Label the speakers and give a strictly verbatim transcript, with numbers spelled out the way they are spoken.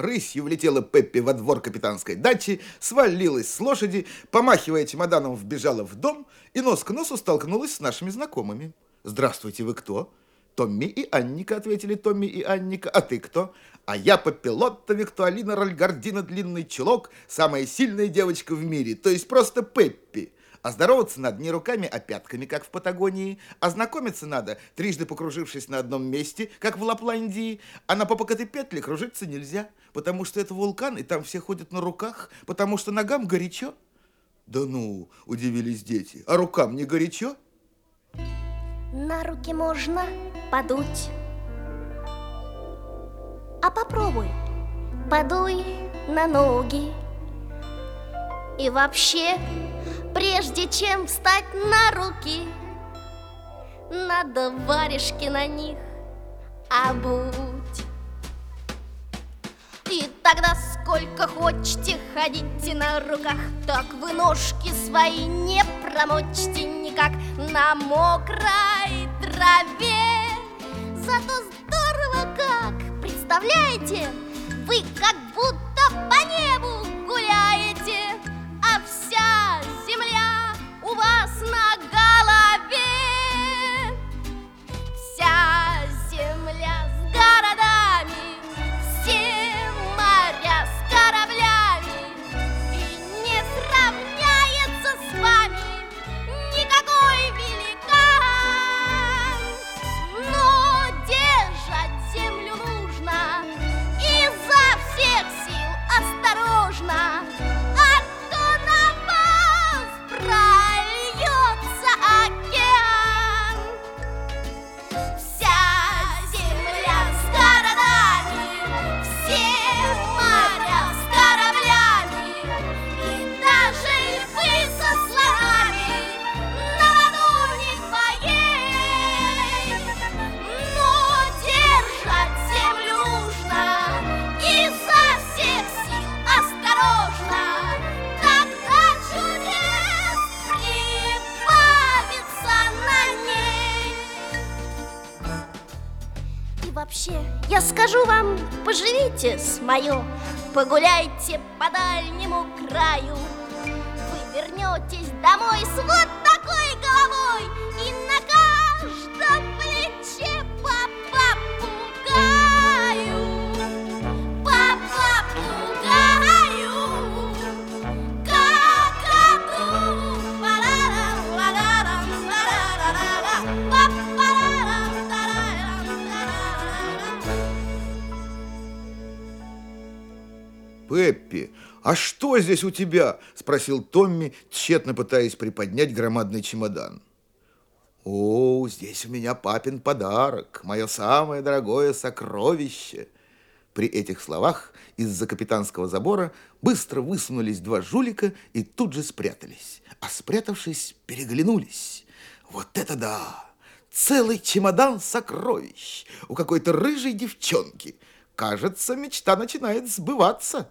Speaker 1: Рысью влетела Пеппи во двор капитанской дачи, свалилась с лошади, помахивая чемоданом, вбежала в дом и нос к носу столкнулась с нашими знакомыми. «Здравствуйте, вы кто?» «Томми и Анника», — ответили Томми и Анника. «А ты кто?» «А я Пеппелотта Виктуалина Рольгардина Длинный Чулок, самая сильная девочка в мире, то есть просто Пеппи». А здороваться надо не руками, а пятками, как в Патагонии. А знакомиться надо, трижды покружившись на одном месте, как в Лапландии. А на Попокатепетле кружиться нельзя, потому что это вулкан, и там все ходят на руках, потому что ногам горячо. Да ну, удивились дети, а рукам не горячо?
Speaker 2: На руки можно подуть. А попробуй, подуй на ноги. И вообще, прежде чем встать на руки, надо варежки на них обуть. И тогда сколько хочете ходите на руках, так вы ножки свои не промочите никак на мокрой траве. Зато здорово как, представляете, вы как будто по небу гуляете, а вся земля у вас на голове. Вся земля с городами, все моря с кораблями, и не сравняется с вами никакой великан. Но держать землю нужно изо всех сил осторожно, а то на вас прольется океан. Вся земля с городами, все моря с кораблями, и даже львы со слонами на ладони твоей. Но держать землю нужно изо всех сил осторожно, тогда чудес прибавится на ней. И вообще, я скажу вам, поживите с моё, погуляйте по дальнему краю. Вы вернетесь домой с вот такой головой, и на каждом плече по попугаю. По попугаю. Какаду. Парарам, парарам, парарарара. Па-парарам, тарарам, тарарарара.
Speaker 1: «Пеппи, а что здесь у тебя?» – спросил Томми, тщетно пытаясь приподнять громадный чемодан. «О, здесь у меня папин подарок, мое самое дорогое сокровище». При этих словах из-за капитанского забора быстро высунулись два жулика и тут же спрятались. А спрятавшись, переглянулись. «Вот это да! Целый чемодан сокровищ у какой-то рыжей девчонки! Кажется, мечта начинает сбываться».